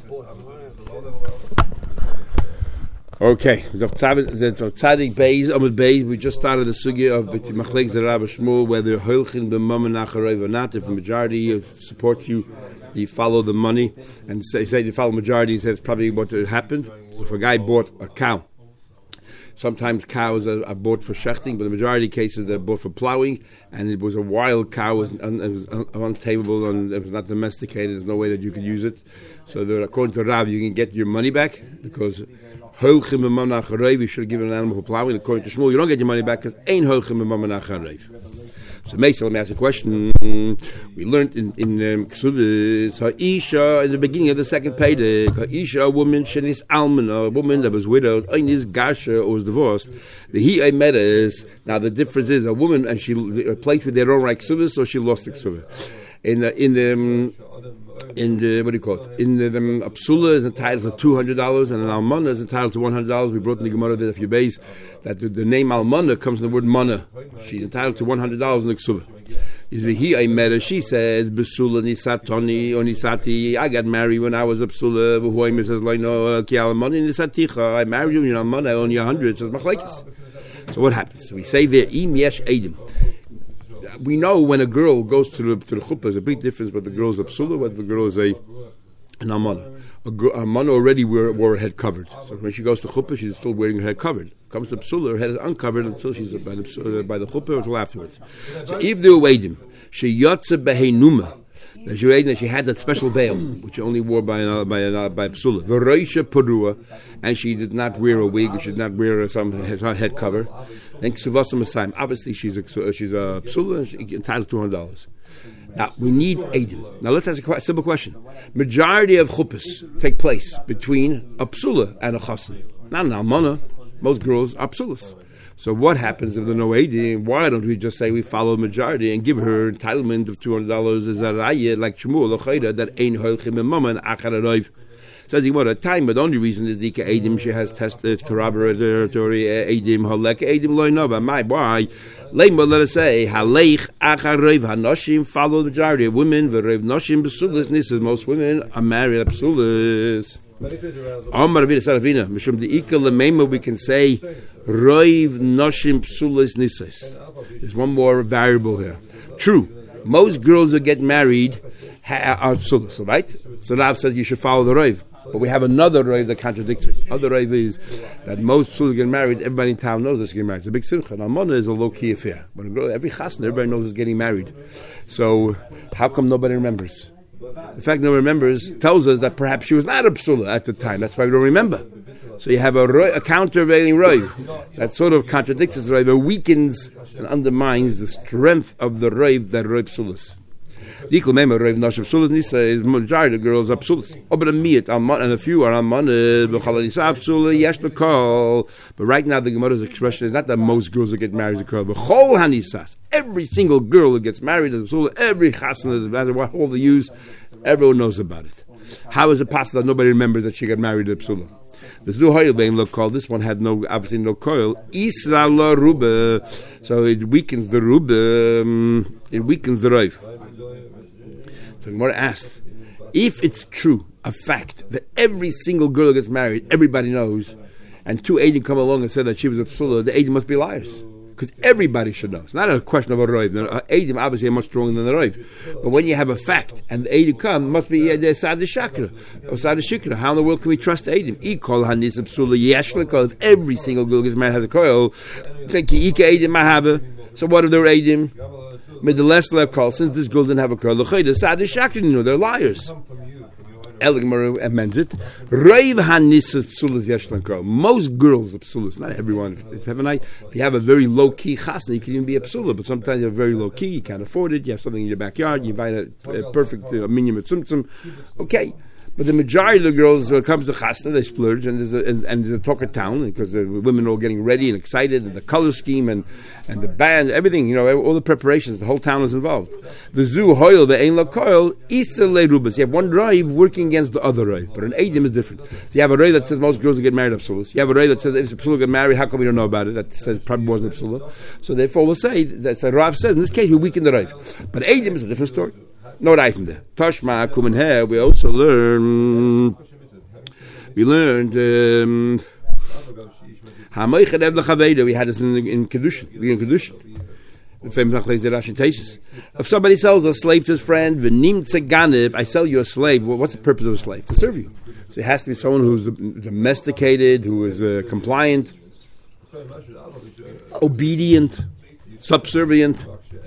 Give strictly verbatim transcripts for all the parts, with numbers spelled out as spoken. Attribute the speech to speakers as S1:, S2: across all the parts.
S1: Okay, the Tzadik Beis, Amud Beis, we just started the sugya of B'ti Machlek Zerab Shmuel, whether Holchin b'Mammon Acharev or not. If the majority supports you, you follow the money, and say, say you follow the majority, he says it's probably what happened. So if a guy bought a cow, sometimes cows are, are bought for shechting, but in the majority of cases they're bought for plowing, and it was a wild cow, it was, un, it was un, untamable, and it was not domesticated, there's no way that you could use it. So there, according to Rav, you can get your money back, because Holchim b'Mammon Acharev, you should have given an animal for plowing. According to Shmuel, you don't get your money back because ain't Holchim b'Mammon Acharev. So, Meisel, let me ask a question. We learned in in Ksuvah, um, Ha'isha, in the beginning of the second payday, Ha'isha, a woman, shenis almana, a woman that was widowed, Einis gasha, or was divorced. The he I met is, now the difference is a woman, and she placed with their own right Ksuvah, so she lost the Ksuvah. In the, in the, um, in the, what do you call it? In the, um, a psula is entitled to two hundred dollars, and an almana is entitled to one hundred dollars. We brought in the Gemara there a few days that the, the name almana comes from the word mana. She's entitled to one hundred dollars in the ksula. Is he I met her? She says, "Besula nisatoni or nisati." I got married when I was a psula. Who I says, "Like no ki almana nisaticha." I married you, you know, almana. I owe you a hundred. It says machlekes. So what happens? We say there, im yesh edim. We know when a girl goes to the to the chuppah, there's a big difference whether the girl is a psula, whether the girl is a an almana. A almana already wore, wore her head covered, so when she goes to chuppah, she's still wearing her head covered. Comes to psula, her head is uncovered until she's by the by the chuppah or until afterwards. So if they were waiting, she yotze beheinuma. That she, that she had that special veil, which she only wore by uh, by uh, by psula. V'roisha parua, and she did not wear a wig, she did not wear some head, head cover. Then ksuvasa masayim. Obviously, she's a she's a psula, and she's entitled to two hundred dollars. Now we need edim. Now let's ask a simple question: majority of chuppahs take place between a psula and a chassan. Not an almana. Most girls are psulas. So what happens if there's no edim? Why don't we just say we follow the majority and give her entitlement of two hundred dollars as a raya like Shmuel L'chayda that ain't holchim b'Mammon Acharev? Says he what a time, but the only reason is the edim she has tested corroboratory edim halek edim loy nova. My why? Let us say halech Acharev hanoshim follow the majority of women. V'rev noshim b'sulas. This is most women are married at psulas. Omar Avida Saravina, Mishum the Ika Lemema, we can say Roiv Noshim Psulas Nisas. There's one more variable here. True, most girls that get married ha- are psulas, right? So Rav says you should follow the Roiv. But we have another Roiv that contradicts it. Other Roiv is that most psulas get married, everybody in town knows they're getting married. It's a big simcha. Now, Almana is a low-key affair. When a girl, every chasna, everybody knows is getting married. So, how come nobody remembers? The fact no one remembers tells us that perhaps she was not a psula at the time. That's why we don't remember. So you have a, roi, a countervailing roiv that sort of contradicts this roiv, or weakens and undermines the strength of the roiv that roiv psulas. The equal member roiv nashim psulas nisa is majority of girls are psulas. Oh, but a miyat and a few are almanah b'chalanisa psula yesh b'kol. But right now the Gemara's expression is not that most girls that get married is a kol, but chol hanisas. Every single girl who gets married is a psula. Every chasna, no matter what hole they use, everyone knows about it. How is it possible that nobody remembers that she got married to a psula? The Zuhayil being lo kol. This one had no, obviously no coil. Isra la ruba, so it weakens the ruba. Um, it weakens the roiv. So Gemara asked, if it's true, a fact that every single girl who gets married, everybody knows, and two Eidim come along and say that she was a psula, the Eidim must be liars. Because everybody should know. It's not a question of a roiv. The Eidim obviously are much stronger than the roiv. But when you have a fact, and the Eidim come, must be the Sad Shakra, or Sad Shikra. How in the world can we trust the Eidim? Ikol hanis psula yesh l'kol. If every single girl gets married has a koil, think you Ika Eidim mahava. So what if they're Eidim? Mid the less left call, since this girl didn't have a koil, the Sad Shakra, you know, they're liars. Eligmar amends it. Reiv hanisas psulas yeshlanko. Most girls are psulas, not everyone. If, if, if you have a very low key chasna, you can even be a psula. But sometimes you're very low key, you can't afford it. You have something in your backyard. You invite a, a perfect uh, minyan mitzumtzum. Okay. But the majority of the girls, when it comes to chasna, they splurge, and there's a, and, and there's a talk of town because the women are all getting ready and excited, and the color scheme and, and the band, everything, you know, all the preparations, the whole town is involved. The zoo hoil, the ein la koil, isa le rubas. You have one drive working against the other drive, but an eidim is different. So you have a drive that says most girls will get married absolus. You have a drive that says if a psula get married, how come we don't know about it? That says probably wasn't a psula. So therefore, we'll say that the Rav says in this case we weaken the drive, but eidim is a different story. No right from there. Tashma kumen here. We also learn We learned um, we had this in, in Kedushin. We in Kedushin. If somebody sells a slave to his friend, if I sell you a slave, what's the purpose of a slave? To serve you. So it has to be someone who's domesticated, who is uh, compliant, obedient, subservient.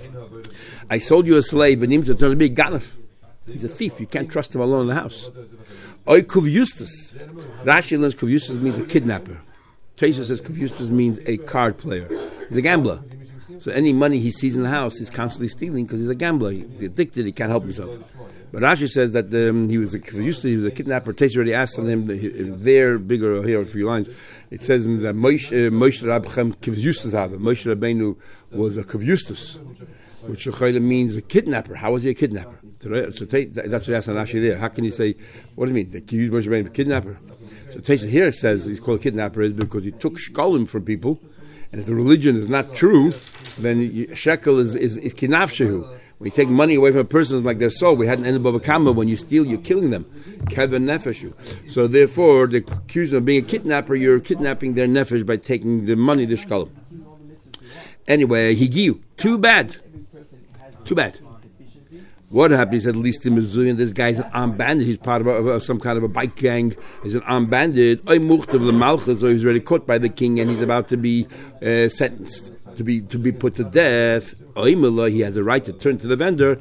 S1: I sold you a slave, and he's to be a ganef. He's a thief. You can't trust him alone in the house. Oy kuvustus. Rashi learns kuvustus means a kidnapper. Teresa says kuvustus means a card player. He's a gambler. So any money he sees in the house, he's constantly stealing because he's a gambler. He's addicted. He can't help himself. But Rashi says that um, he was a kuvustus. He was a kidnapper. Teresa already asked on him there, bigger here, a few lines. It says in the Moshe Moshe Rabbeinu kuvustus have. Moshe Rabbeinu was a kuvustus, which means a kidnapper. How was he a kidnapper? So take, that's what asking Rashi there. How can you say, what do you mean? They accused Moshe Rabbeinu of a kidnapper? So Taisa here says he's called a kidnapper is because he took shkolim from people, and if the religion is not true, then you, shekel is is, is kinafshehu. When you take money away from a person like their soul, we had an end above a kama. When you steal, you're killing them. Kevin nefeshu. So therefore, they accuse them of being a kidnapper. You're kidnapping their nefesh by taking the money, the shkolim. Anyway, higiu. Too bad. Too bad. What happened? He said, at least in Missouri, this guy's an armed bandit. He's part of, a, of some kind of a bike gang. He's an armed bandit. So he was already caught by the king, and he's about to be uh, sentenced, to be to be put to death. He has a right to turn to the vendor.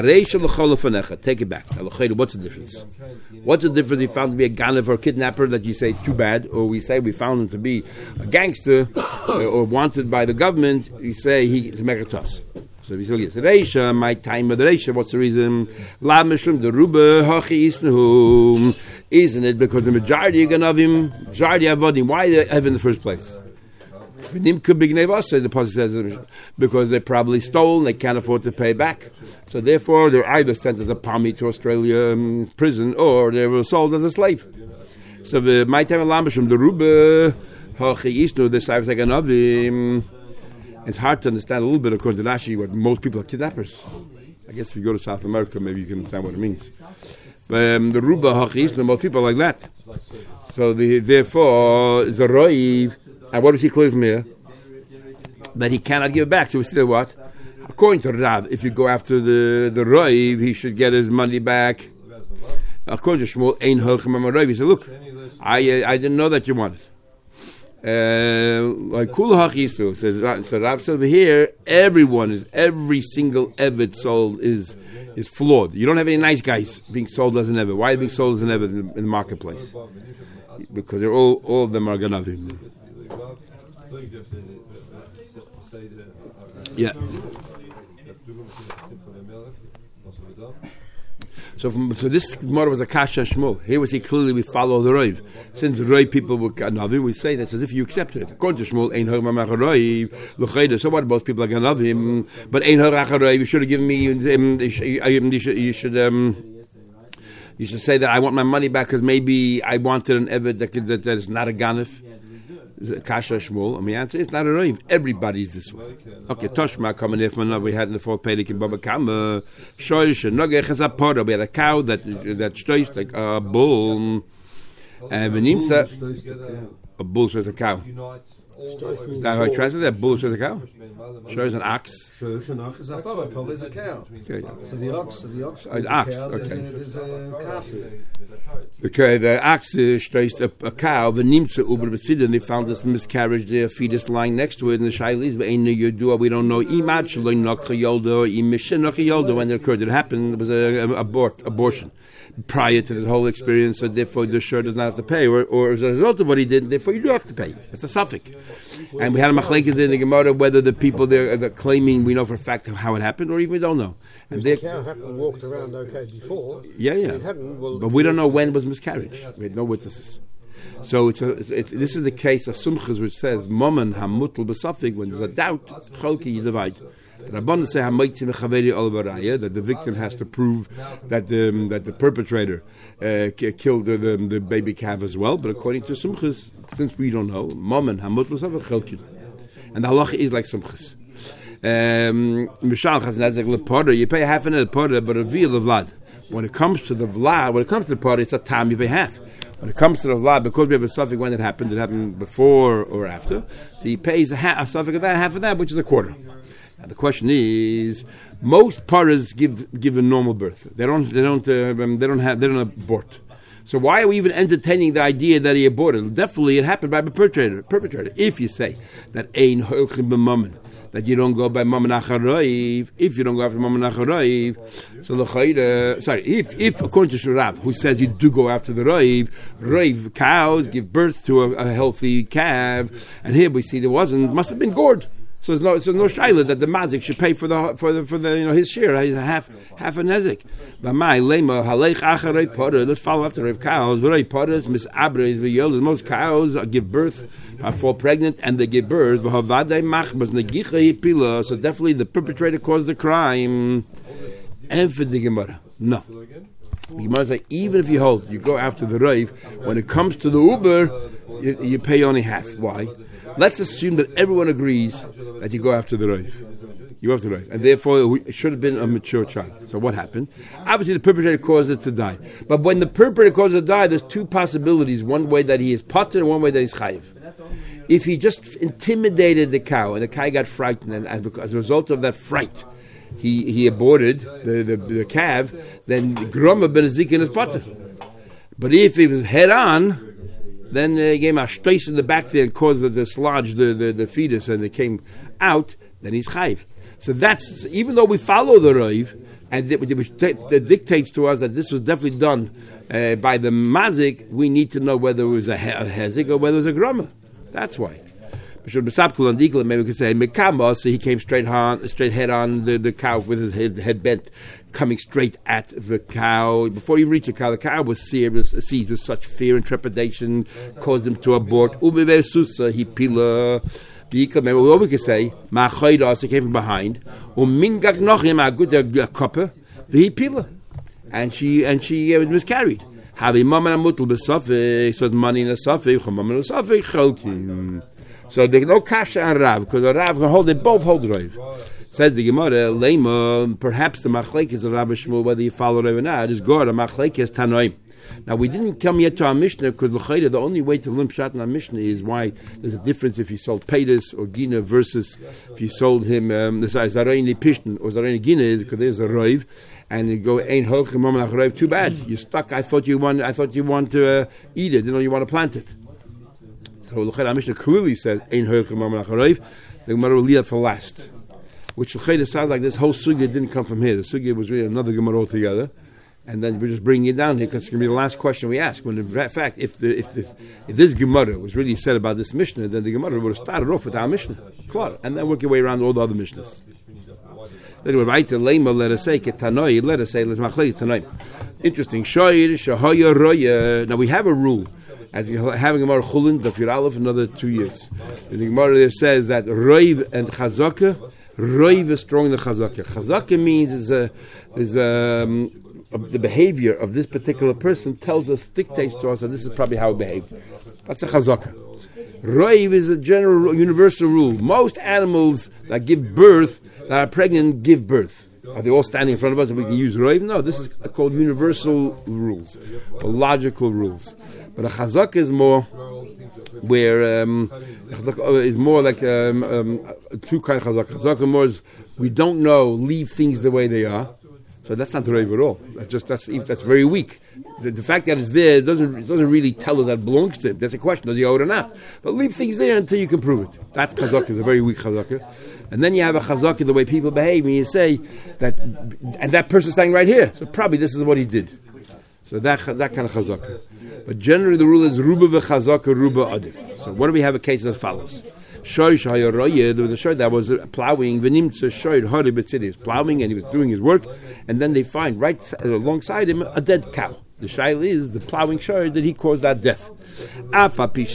S1: Take it back. What's the difference? What's the difference? He found to be a ganav or a kidnapper that you say too bad, or we say we found him to be a gangster or wanted by the government. We say he is megatos. So we say yes, Reisha, my time with the Reisha. What's the reason? La mishum the ruba hachi isnahum. Isn't it because the majority of him, majority avodim? Why they have in the first place? The pasuk says because they probably stole and they can't afford to pay back. So therefore, they're either sent as a palmy to Australia um, prison or they were sold as a slave. So the my time of la mishum the ruba hachi isnu. The side like anavim. It's hard to understand a little bit, according to Rashi, what most people are kidnappers. I guess if you go to South America, maybe you can understand what it means. Um, the Ruba Hachis, most people are like that. So the, therefore, the Roiv, and what does he claim from here? That he cannot give it back. So we say what? According to Rav, if you go after the, the Roiv, he should get his money back. According to Shmuel, Ein Hochem Roiv. He said, look, I, I didn't know that you wanted. Uh, like Kul Hachisu says, so Rav says over here, everyone is every single Eved sold is is flawed. You don't have any nice guys being sold as an Eved. Why are they being sold as an Eved in, in the marketplace? Because they're all all of them are ganavim. Yeah. So, from, so this Gemara was a kasha shmul. Here we see clearly we follow the Roiv. Since the Roiv people were ganavim, we say that's as if you accepted it. According to Shmuel, ein ha'mach Roiv l'chayda. So what? Most people are ganavim, but ein ha'mach Roiv. You should have given me. Um, you should. You should, um, you should say that I want my money back because maybe I wanted an eved that, that, that is not a ganif. Kasha Shmuel, and the answer is not a Roiv. Everybody's this way. Okay, Toshma coming if we had in the fourth Pedic in Baba Kama, Shoish, Nogech has a porter. We had a cow that that stoys like a bull, and Venimsa, a bull shows a cow. Is that how I translate that? Bull shows a cow? Shows an ox.
S2: Shows an ox is a Baba, is a cow.
S1: Okay.
S2: So the ox, so the ox,
S1: an ox. Okay.
S2: There's a calf.
S1: Okay, the ox is a, a cow. The nimtza uber b'tzida, and they found this miscarriage, the fetus lying next to it, and the shaylis ve'einu yodua. We don't know imad shaloi nokha yoldo or imishin nokha yoldo when it occurred. It happened. It was an abort abortion prior to this whole experience. So therefore, the shur does not have to pay, or, or as a result of what he did, therefore you do have to pay. It's a suffix. And we had a machlekes in the Gemara whether the people there are claiming we know for a fact how it happened, or even we don't know. And
S2: the cow happened, walked around okay before.
S1: Yeah, yeah.
S2: It happened, well,
S1: but we don't know when was miscarriage. We had no witnesses. So it's a, it's, this is the case of Sumchas, which says Momen Hamutul B'Safik. When there's a doubt, Cholki you divide. The Rabbanan say Hamaytzim Chaveri Olvaraya, that the victim has to prove that the um, that the perpetrator uh, k- killed the, the the baby calf as well. But according to Sumchas, since we don't know, Momen Hamutul B'Safik Cholki, and the halacha is like Sumchas. Mishal has nazek lepoda. You pay half an lepoda, but a veal of vlad. When it comes to the vlad, when it comes to the pot, it's a tam you pay half. When it comes to the Vlad, because we have a suffix when it happened, it happened before or after, so he pays a, ha- a suffix of that, half of that, which is a quarter. Now the question is, most paras give give a normal birth. They don't. They don't. Uh, they don't have. They don't abort. So why are we even entertaining the idea that he aborted? Definitely, it happened by the perpetrator. Perpetrator. If you say that ein holchim b'mammon, that you don't go by mammon acharoiv, if you don't go after mammon acharoiv, so the chayda. Sorry, if if according to Shurav, who says you do go after the roiv, roiv cows give birth to a, a healthy calf, and here we see there wasn't. Must have been gored. So there's no, so no shaila that the mazik should pay for the for the for the you know his share. He's a half half a nezik. Let's follow after Rav cows. Most cows give birth, are fall pregnant, and they give birth. So definitely the perpetrator caused the crime. And for the Gemara, no. The Gemara says even if you hold, you go after the Rav. When it comes to the Uber, you, you pay only half. Why? Let's assume that everyone agrees that you go after the Rav. You go after the Rav. And therefore, it should have been a mature child. So what happened? Obviously, the perpetrator caused it to die. But when the perpetrator caused it to die, there's two possibilities. One way that he is potter and one way that he's chayiv. If he just intimidated the cow and the cow got frightened, and as a result of that fright, he, he aborted the, the, the calf, then groma ben azikin is potter. But if he was head on, then uh, he gave him a shtois in the back there and caused the dislodge the, the, the fetus and it came out, then he's chayiv. So that's, even though we follow the Rav, and it, which dictates to us that this was definitely done uh, by the mazik, we need to know whether it was a, he- a hezik or whether it was a grama. That's why. Maybe we could say Mekamba, so he came straight on, straight head on the, the cow with his head, head bent, coming straight at the cow. Before he reached the cow, the cow was seized, seized with such fear and trepidation, caused him to abort. Ubebe susa he pila. Maybe what we could say, Ma'achayda, he came from behind. Umingak nochim a good copper, he pila, and she and she uh, miscarried. Havi mama mutal besafik, so the money in a safik, mama in a safik chalkim. So there's no kasha and Rav, because the Rav can hold, they both hold Rav. Says the Gemara, Lema, perhaps the machlekes of Rav Shmuel, whether you follow Rav or not, is God, a machlekes tanoim. Now we didn't come yet to our Mishnah, because the only way to learn pshat in our Mishnah is why there's a difference if you sold Peiris or Gina versus if you sold him, um, the Zarayni Pishtan or Zarayni Gina, is because there's a Rav, and you go, Ein Holchem Mamlach Rav, too bad, you're stuck, I thought you want, I thought you want to uh, eat it, you know, you want to plant it. So the Mishnah clearly says Ein Hoychim Mamlach Rav. The Gemara will leave that for last. Which L'chayda sounds like this whole sugya didn't come from here. The sugya was really another Gemara altogether, and then we're just bringing it down here because it's going to be the last question we ask. When in fact, if the if this if this Gemara was really said about this Mishnah, then the Gemara would have started off with our Mishnah, klar, and then work your way around all the other Mishnahs. Then we write to Lema. Let us say Ketanoi. Let us say Let's Machlei Tanoi. Interesting. Shoyir Shahaya Roya. Now we have a rule. As you're having a Gemara Chulin, the Fir Aleph, another two years. And the Gemara there says that Roiv and Chazaka, Roiv is stronger than Chazaka. Chazaka means is a, is a, um, the behavior of this particular person tells us, dictates to us that this is probably how it behaved. That's a Chazaka. Roiv is a general, universal rule. Most animals that give birth, that are pregnant, give birth. Are they all standing in front of us and we can use Roiv? No, this is called universal rules, or logical rules. But a chazak is more where um, is more like um, um, two kind of chazak. Chazak more is we don't know, leave things the way they are. So that's not Roiv at all. That's just that's that's very weak. The, the fact that it's there doesn't it doesn't really tell us that it belongs to him. That's a question: does he owe it or not? But leave things there until you can prove it. That chazak is a very weak chazak. And then you have a chazaka, the way people behave, and you say that, and that person's standing right here, so probably this is what he did. So that that kind of chazaka. But generally the rule is ruba v'chazaka, ruba adif. So what do we have a case that follows? Shoy shayaroye, there was a shoy that was plowing, v'nimtza shoy hori b'tzidi, he was plowing and he was doing his work, and then they find right alongside him a dead cow. The shail is the plowing shoy that he caused that death. Even though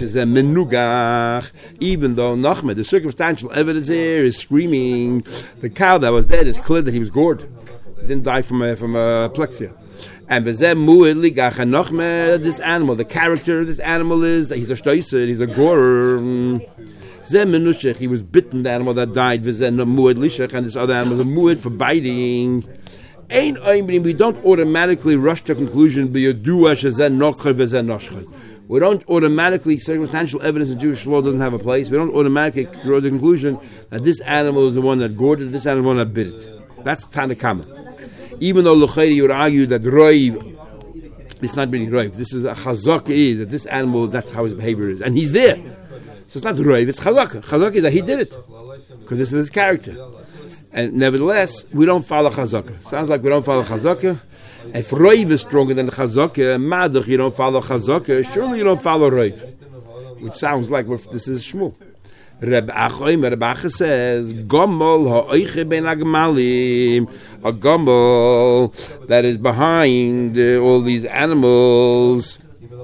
S1: Nachman, the circumstantial evidence here is screaming, the cow that was dead is clear that he was gored. He didn't die from a, from a plexia. And this animal, the character of this animal is that he's a shtoiser, he's a gorer. He was bitten, the animal that died, and this other animal is a muad for biting. Ein oimrim, we don't automatically rush to conclusion. B'yadua shezen nocher v'zen noshchay. We don't automatically, circumstantial evidence in Jewish law doesn't have a place. We don't automatically draw the conclusion that this animal is the one that gored it, this animal is the one that bit it. That's Tanakama. Even though L'chayri you would argue that Roiv, it's not really Roiv. This is a Chazaka is, that this animal, that's how his behavior is. And he's there. So it's not Roiv, it's Chazaka. Chazaka is that he did it. Because this is his character. And nevertheless, we don't follow Chazaka. Sounds like we don't follow Chazaka. If Roiv is stronger than the Chazaka, Madach, you don't follow Chazaka, surely you don't follow Roiv. Which sounds like this is Shmuel. Reb Achoim, Reb Acha says, Gomol ha'oiche ben agmalim, a gomol that is behind uh, all these animals.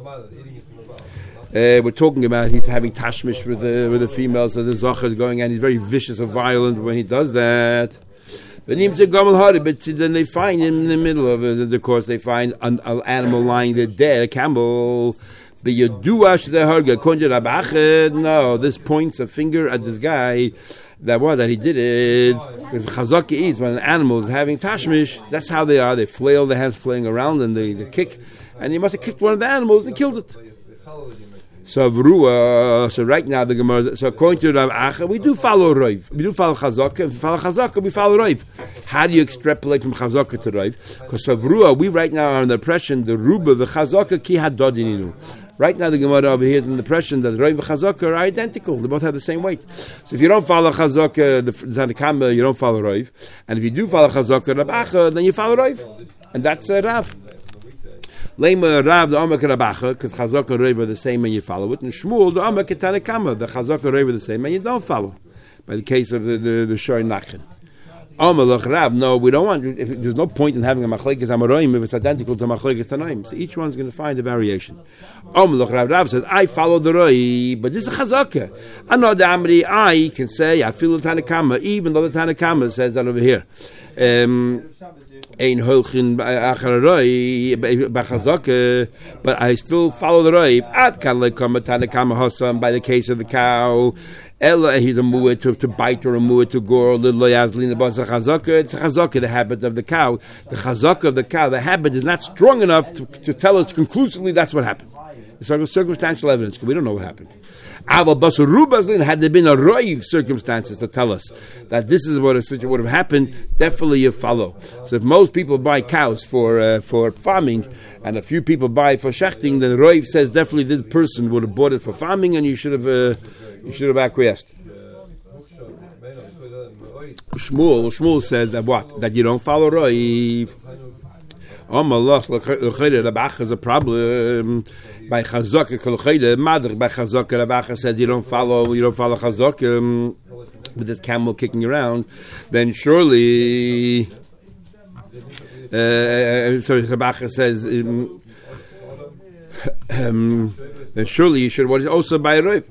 S1: Uh, we're talking about he's having tashmish with the with the females, so the zocher is going, and he's very vicious and violent when he does that. But then they find him in the middle of it. Of course, they find an, an animal lying there dead, a camel. But you do wash the harga. No, this points a finger at this guy that what that he did it. Because chazaka is when an animal is having tashmish. That's how they are. They flail their hands, flaying around, and they, they kick. And he must have kicked one of the animals and killed it. So Vrua, so right now the Gemara, so according to Rav Acha, we do follow Roiv. We do follow Chazaka. If we follow Chazaka, we follow Roiv. How do you extrapolate from Chazaka to Roiv? Because so Vrua, we right now are in the impression, the Ruba, the Chazaka, ki hadodininu. Right now the Gemara over here is in the impression that Roiv and Chazaka are identical. They both have the same weight. So if you don't follow Chazaka, the Tanakama, you don't follow Roiv. And if you do follow Chazaka, Rav Acha, then you follow Roiv. And that's uh, Rav. Lema Rav the Amak Rabacha, because Chazaka and Roiv are the same and you follow it, and Shmuel the Amak Tanakama, the Chazaka and Roiv are the same and you don't follow. By the case of the the, the Shor Nachin. Amalach Rav, no, we don't want. If, there's no point in having a Machlekes Amoraim if it's identical to Machlekes Tanaim. So each one's going to find a variation. Amalach Rav Rav says, I follow the Roiv, but this is Chazaka. Another Amri, I can say I feel the Tanakama, even though the Tanakama says that over here. Um, Ein holchin acharoi b'chazaka, but I still follow the Roiv. Ad kan lekama tanakama hasam by the case of the cow. Ella he's a mu'ah to, to bite or a mu'ah to gore. Little yazlin about the chazaka. It's chazaka, the habit of the cow. The chazaka of the cow, the habit is not strong enough to, to tell us conclusively that's what happened. It's circumstantial evidence because we don't know what happened. Had there been a Roiv circumstances to tell us that this is what a situation would have happened, definitely you follow. So if most people buy cows for uh, for farming and a few people buy for shechting, then Roiv says definitely this person would have bought it for farming and you should have uh, you should have acquiesced. Shmuel, Shmuel says that what? That you don't follow Roiv. Oh my Allah, the Bach is a problem. By Chazaka, Madr, by Chazaka, Rabacha says you don't follow, you don't follow Chazaka um, with this camel kicking around, then surely, uh, sorry, Rabacha says, um, um, then surely you should, what is also by Roiv?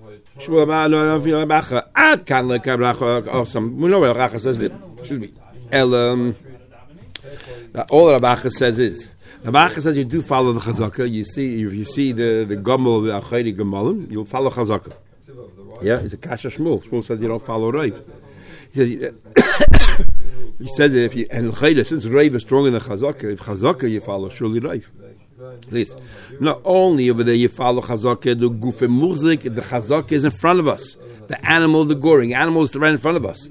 S1: Ad kan le Rabacha, awesome. We know what Rabacha says it, excuse me. El, um, all Rabacha says is, Rabacha says you do follow the Chazaka. You see, if you see the the Gomel the Achayri Gemalim, you'll follow Chazaka. Yeah, it's a Kasha Shmuel. Shmuel says you don't follow Roiv. He says, he says if you and Chayda since Roiv is stronger than Chazaka, if Chazaka you follow surely Roiv. Please, not only over there you follow Chazaka, the Gufe Murzik, the Chazaka is in front of us. The animal, the goring animal is right in front of us.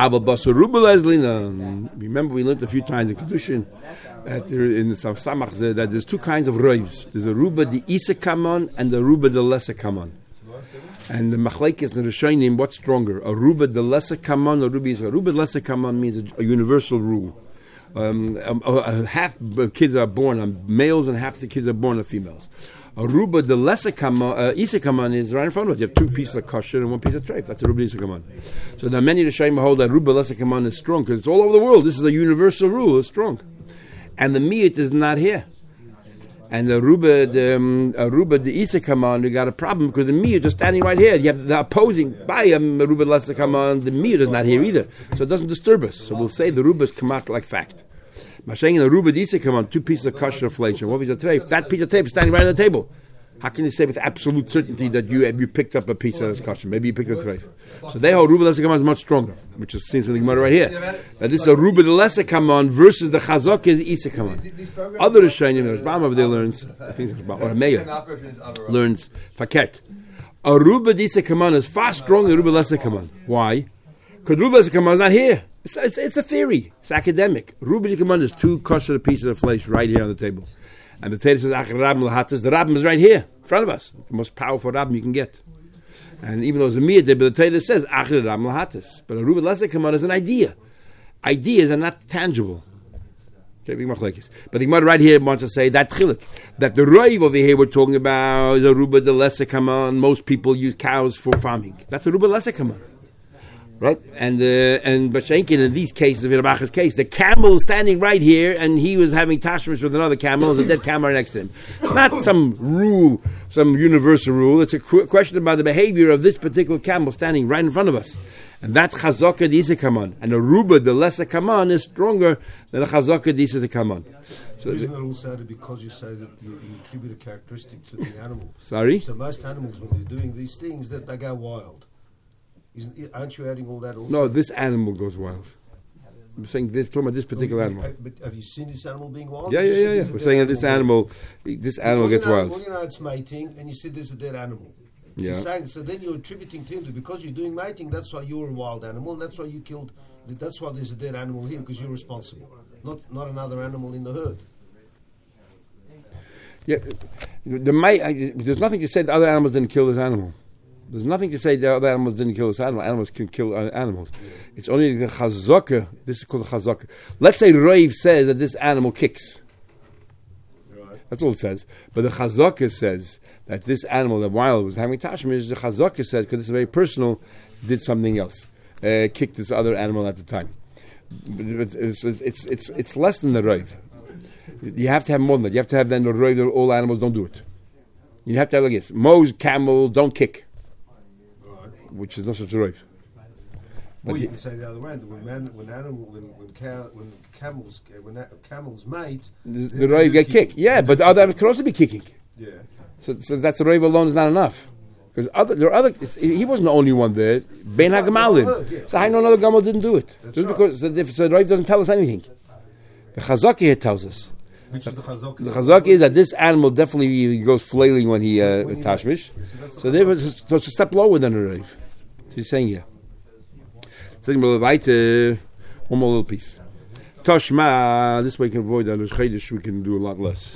S1: Remember, we learned a few times in Kedushin that there, in the Samach that there's two kinds of roivs. There's a ruba the isa kaman and the ruba the lesser kaman. And the machlekes and the Rishonim, what's stronger? A ruba the lesser kaman or ruba isa? A ruba the lesser kaman means a, a universal rule. Um, a, a, half kids are born are males and half the kids are born are females. A ruba the lesser kaman, uh, isa kaman is right in front of us. You have two pieces of kosher and one piece of treif. That's a ruba isa kaman. So there are many Rishonim hold that ruba lesser kaman is strong because it's all over the world. This is a universal rule. It's strong. And the miyut is not here. And the ruba, the um, ruba, the isa kaman, you got a problem because the miyut is standing right here. You have the opposing by um, ruba lesser kaman. The miyut is not here either, so it doesn't disturb us. So we'll say the rubas come out like fact. By saying the ruba, the isa kaman, two pieces of kosher inflation, one piece of tape. That piece of tape is standing right on the table. How can you say with absolute certainty that you you picked up a piece of this kosher? Maybe you picked up a treif. So they hold ruba lesser kaman is much stronger, which is seems to the Gemara right here. That this is a ruba the lesser kaman versus the chazak is isa kaman. Other Rishonim, the Rashbam over there learns, I think it's Rashbam, or a mayor learns faket. A ruba the isa kaman is far stronger than ruba lesser kaman. Why? Because ruba lesser kaman is not here. It's, it's, it's a theory. It's academic. Ruba the kaman is two kosher pieces of flesh right here on the table. And the Torah says, Achar Rabbim Lahatas, the Rabbim is right here, in front of us. The most powerful Rabbim you can get. And even though it's a Miyad, but the Torah says, Achar Rabbim Lahatas. But a Ruba Lesser Kaman is an idea. Ideas are not tangible. Okay, big machlekes. But the Gemara right here wants to say that chilik, that the Roiv over here we're talking about is a Ruba the Lesser Kaman. Most people use cows for farming. That's a Ruba Lesser Kaman. Right, and uh, and Bashenkin in these cases, of Rabacha's case, the camel is standing right here, and he was having tashmish with another camel, and a dead camel right next to him. It's not some rule, some universal rule. It's a qu- question about the behavior of this particular camel standing right in front of us, and that chazaka disa kaman, and a ruba the lesser kaman is stronger than a chazaka disa the kaman.
S2: So isn't it also because you say that you, you attribute a characteristic to the animal?
S1: Sorry.
S2: So most animals, when they're doing these things, that they go wild. Isn't, aren't you adding all that also?
S1: No, this animal goes wild. I'm saying this, talking about this particular
S2: well, you,
S1: animal.
S2: But have you seen this animal being wild?
S1: Yeah, yeah, yeah. yeah. We're saying that this animal, this animal
S2: well,
S1: gets
S2: you know,
S1: wild.
S2: Well, you know, it's mating, and you said there's a dead animal.
S1: Yeah.
S2: So, saying, so then you're attributing to him that because you're doing mating, that's why you're a wild animal, and that's why you killed. That's why there's a dead animal here because you're responsible, not not another animal in the herd.
S1: Yeah, the may, there's nothing to say that other animals didn't kill this animal. There's nothing to say that other animals didn't kill this animal. Animals can kill other animals. Yeah. It's only the chazaka. This is called the chazaka. Let's say Reiv says that this animal kicks. Right. That's all it says. But the chazaka says that this animal, that while it was having tashmish, the chazaka says, because this is very personal, did something else. Uh, kicked this other animal at the time. But it's, it's, it's, it's less than the Reiv. You have to have more than that. You have to have then the Reiv that all animals don't do it. You have to have like this. Most camels don't kick. Which is not such a reiv.
S2: Or you can say the other way: that when man, when animal, when when, cow, when camels, when camels mate,
S1: the, the reiv get kicked. Yeah, but the other animals can also be kicking.
S2: Yeah.
S1: So, so that's the reiv alone is not enough because other there are other. He wasn't the only one there. Ben Hagamalin. Yeah. So I know another gamal didn't do it. That's just right. Because so the, so the reiv doesn't tell us anything. The chazaki here tells us.
S2: Which is the chazak?
S1: The chazak is that this animal definitely goes flailing when he uh, when tashmish. Yes, so therefore, it's a step lower than a reiv. So he's saying here. So we'll weiter one more little piece. Toshma. This way we can avoid that. We can do a lot less.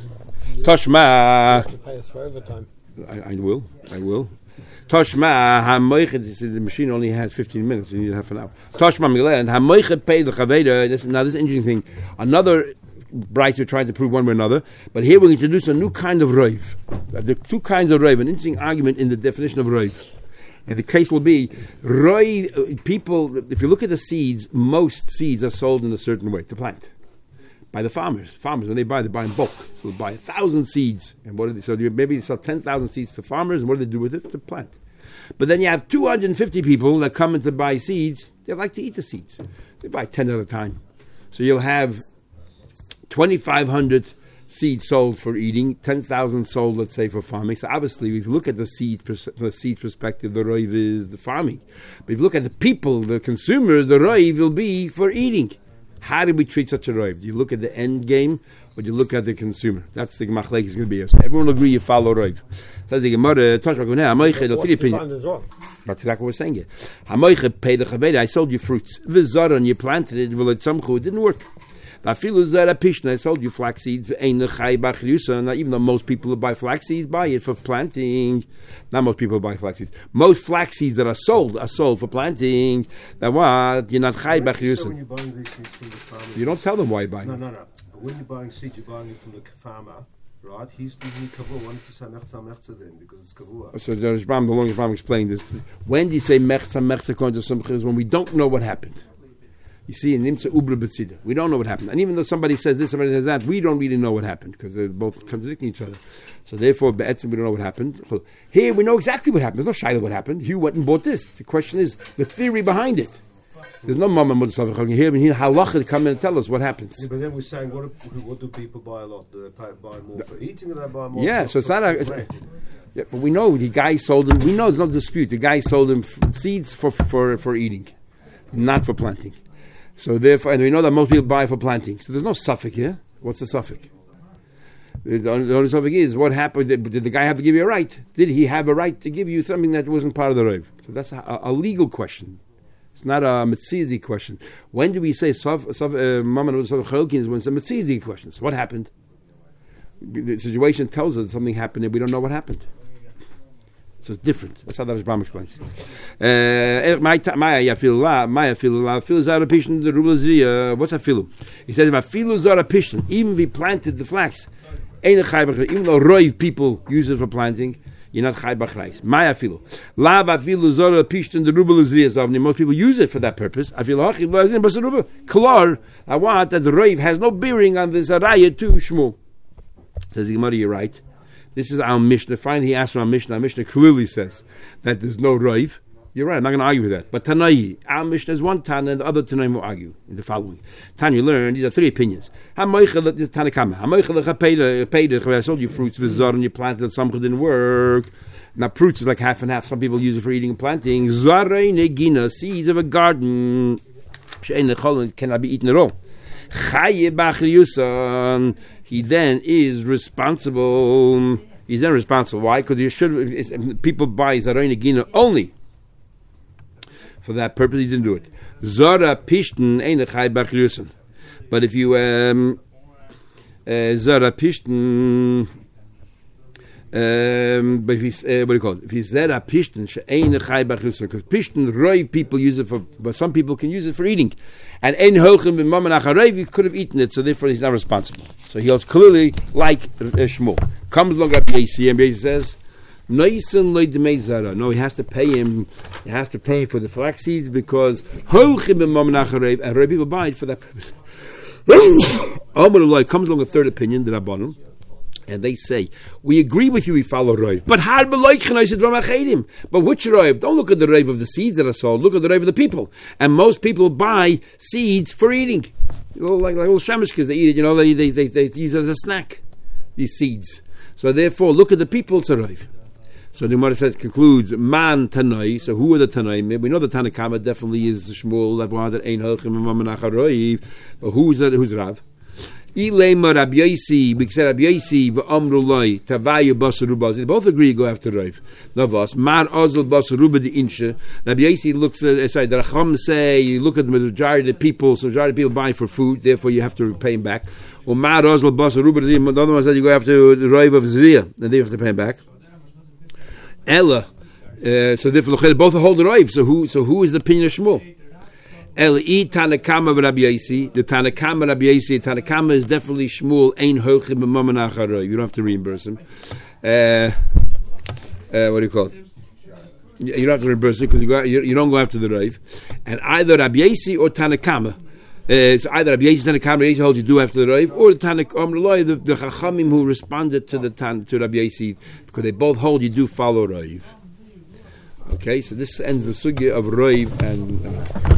S1: Toshma.
S2: You have to pay us for overtime.
S1: I, I will. I will. Toshma hamoichet. The machine only has fifteen minutes. You need half an hour. Toshma milen hamoichet pay the chaveda. This now this is interesting thing. Another. Bright, we're trying to prove one way or another, but here we introduce a new kind of reiv. There are two kinds of reiv, an interesting argument in the definition of reiv. And the case will be, reiv, people, if you look at the seeds, most seeds are sold in a certain way to plant by the farmers. Farmers, when they buy, they buy in bulk. So they buy a thousand seeds. And what do they, so they, maybe they sell ten thousand seeds to farmers, and what do they do with it? To plant. But then you have two hundred fifty people that come in to buy seeds. They like to eat the seeds. They buy ten at a time. So you'll have twenty-five hundred seeds sold for eating, ten thousand sold, let's say, for farming. So obviously, if you look at the seeds, from the seeds perspective, the roiv is the farming. But if you look at the people, the consumers, the roiv will be for eating. How do we treat such a roiv? Do you look at the end game, or do you look at the consumer? That's the machlek is going to be. So everyone will agree you follow roiv. Says the Gemara, What's defined
S2: as well?
S1: That's exactly what we're saying here. I sold you fruits. And you planted it. It didn't work. I sold you flax seeds. Even though most people who buy flax seeds buy it for planting. Not most people buy flax seeds. Most flax seeds that are sold are sold for planting. Now what? You're not chai b'chilusa. You don't tell them why you're buying.
S2: No, no, no. But when you're buying seeds, you're buying it from the farmer, right? He's giving you kavua. Why don't you say mechza mechza then? Because it's kavua.
S1: So the Rishbam, the longest Rishbam explained this. When do you say mechza mechza according to Simcha is when we don't know what happened. You see, in Nimtza Ubra B'tzida, we don't know what happened. And even though somebody says this, somebody says that, we don't really know what happened because they're both contradicting each other. So therefore, Be'etzim, we don't know what happened. Here, we know exactly what happened. There's no shayla what happened. Hugh went and bought this. The question is the theory behind it. There's no mama mutzavach here. We need halacha to come in and tell us what happens.
S2: Yeah, but then we're saying, what, what do people buy a lot? Do they buy more for eating, or do they buy more?
S1: Yeah,
S2: for,
S1: so it's
S2: for,
S1: not. A,
S2: for
S1: it's, Yeah, but we know the guy sold him. We know there's no dispute. The guy sold him f- seeds for for for eating, not for planting. So therefore, and we know that most people buy for planting. So there's no suffix here. What's the suffix? The only, the only suffix is what happened. Did, did the guy have to give you a right? Did he have a right to give you something that wasn't part of the Reiv? So that's a, a legal question. It's not a Metzizi question. When do we say Mammon was Chalkin is when it's a Metzizi question. So what happened? The situation tells us something happened and we don't know what happened. So it's different. That's how the Rashbam explains. My Yafilu, my Yafilu, Afilu Zara Pishin, the Rubel Zriya. What's Afilu? He says, if Afilu Zara Pishin, even if we planted the flax, even though Roiv people use it for planting, you're not Chai Bachreis. My Afilu. La Afilu Zara Pishin, the Rubel Zriya. Most people use it for that purpose. Afilu Hachi, Basarubah. Klar, I want that the Roiv has no bearing on this Araya to Shmuel. Says the Gemara, you're right. This is our Mishnah. Finally, he asked from our Mishnah. Our Mishnah clearly says that there's no Reiv. You're right. I'm not going to argue with that. But Tanai, our Mishnah is one Tana, and the other Tanai will argue in the following. Tanya, you learn these are three opinions. This is Tanakama. I sold you fruits with Zor and you planted and some didn't work. Now, fruits is like half and half. Some people use it for eating and planting. Zarei negina, seeds of a garden, cannot be eaten at all. He then is responsible. He's then responsible. Why? Because you should. People buy Zarei negina only for that purpose. He didn't do it. Zara pishten eine chai bachriusen. But if you um, uh, Zara pishten. Um, but if he's uh, what do you call it? If he's zera pishten she'ein chai bachlusa, because pishten roiv people use it for, but some people can use it for eating, and ein holchem b'mamanach haroiv you could have eaten it, so therefore he's not responsible. So he was clearly like uh, Shmuel. Comes along Rabbi Yossi, and Rabbi Yossi says, "Noisen loy demei zara." No, he has to pay him. He has to pay for the flax seeds because holchem b'mamanach haroiv, and roiv people buy it for that purpose. Amar comes along a third opinion, the Rabbanim. And they say, we agree with you, we follow Roiv. But har beloichen, I said, Ramachedim. But which Roiv? Don't look at the Roiv of the seeds that are sold. Look at the Roiv of the people. And most people buy seeds for eating. You know, like, like little shamishkas, they eat it, you know, they, they, they, they use it as a snack, these seeds. So therefore, look at the people, it's a Roiv. So the Gemara says, concludes, man Tanai. So who are the Tanai? We know the Tanakama definitely is the Shmuel, that one that ain't Helchim and Mamanach Roiv. But who's that? Who's Rav? Ilema Rabbi Yossi, we said Rabbi Yossi, v'amru loi, tavayu basaruba. They both agree to go after Rav. Navas, mar ozel basaruba the insha. Rabbi Yossi looks at, sorry, the Racham say, you look at the majority of the people, so majority of people buy for food, therefore you have to pay him back. Or mar ozel basaruba, the other one says you go after the Rav of Zriya, and they have to pay him back. Ella, uh, so therefore both hold the Rav. So who, so who is the opinion of Shmuel? El I Tanakama Rabbi Yossi. The Tanakama Rabbi Yossi. Tanakama is definitely Shmuel. Ein holchim b'mamanach haroiv. You don't have to reimburse him. Uh, uh, what do you call it? You don't have to reimburse it because you, you, you don't go after the Rav. And either Rabbi Yossi or Tanakama. Uh, it's either Rabbi Yossi Tanakama. Rabbi Yossi holds you do after the Rav, or the Tanakama, the, the Chachamim who responded to the tan, to Rabbi Yossi, because they both hold you do follow Rav. Okay, so this ends the sugya of Rav and. Uh,